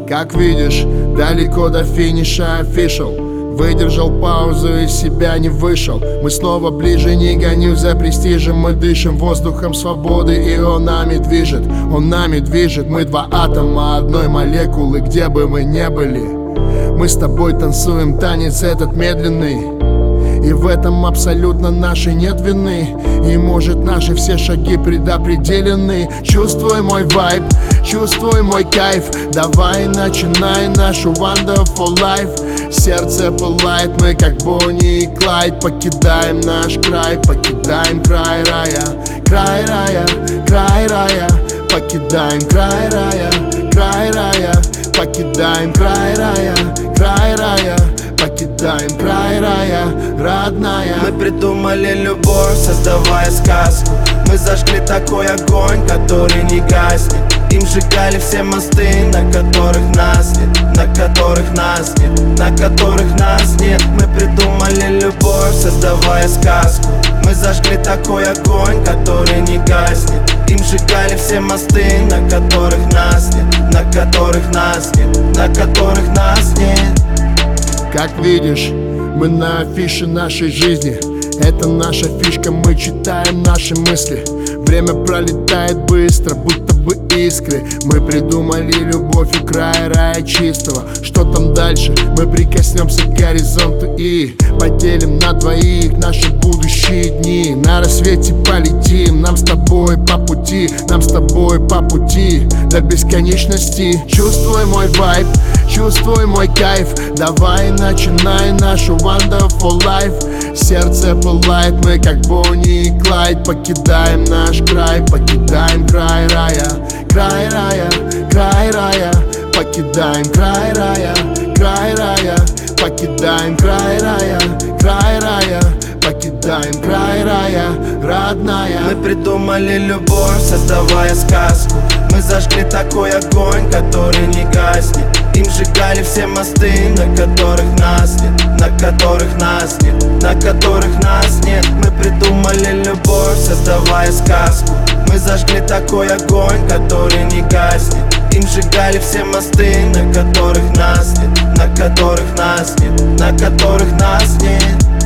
Как видишь, далеко до финиша official. Выдержал паузу, из себя не вышел. Мы снова ближе, не гоню за престижем. Мы дышим воздухом свободы, и он нами движет. Он нами движет. Мы два атома одной молекулы, где бы мы не были. Мы с тобой танцуем танец этот медленный, и в этом абсолютно нашей нет вины. И может наши все шаги предопределены. Чувствуй мой вайб, чувствуй мой кайф. Давай начинай нашу wonderful life. Сердце пылает, мы как Бонни и Клайд. Покидаем наш край, покидаем край рая. Край рая, край рая. Покидаем край рая, край рая. Покидаем край рая, край рая. Покидаем край рая, родная. Мы придумали любовь, создавая сказку. Мы зажгли такой огонь, который не гаснет. Им сжигали все мосты, на которых нас нет, на которых нас нет, на которых нас нет. Мы придумали любовь, создавая сказку. Мы зажгли такой огонь, который не гаснет. Им сжигали все мосты, на которых нас нет, на которых нас нет, на которых нас нет. Как видишь, мы на афише нашей жизни. Это наша фишка, мы читаем наши мысли. Время пролетает быстро, будто бы искры. Мы придумали любовь у края рая чистого. Что там дальше? Мы прикоснемся к горизонту и поделим на двоих наши будущие дни. На рассвете полетим, нам с тобой по пути, нам с тобой по пути до бесконечности. Чувствуй мой вайб, чувствуй мой кайф. Давай начинай нашу wonderful life. Сердце пылает, мы как Бонни и Клайд. Покидаем наш край, покидаем край рая. Край рая, край рая. Покидаем край рая, край рая. Покидаем край рая, край рая. Покидаем край рая, родная. Мы придумали любовь, создавая сказку. Мы зажгли такой огонь, который не гаснет. Им сжигали все мосты, на которых нас нет, на которых нас нет, на которых нас нет. Мы придумали любовь, создавая сказку. Мы зажгли такой огонь, который не гаснет. Им сжигали все мосты, на которых нас нет, на которых нас нет, на которых нас нет.